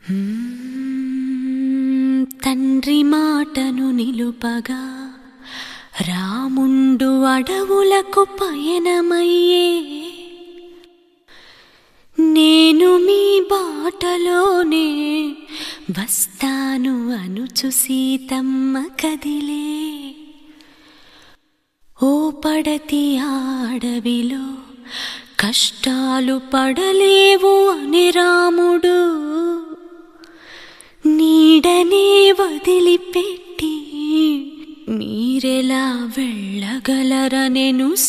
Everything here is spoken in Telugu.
తండ్రి మాటను నిలుపగా రాముండు అడవులకు పయనమయ్యే, నేను మీ బాటలోనే వస్తాను అనుచు సీతమ్మ కదిలే. ఓ పడతి అడవిలో కష్టాలు పడలేవు అని రాముడు నీడనే వదిలిపెట్టి మీరెలా వెళ్ళగలరనెను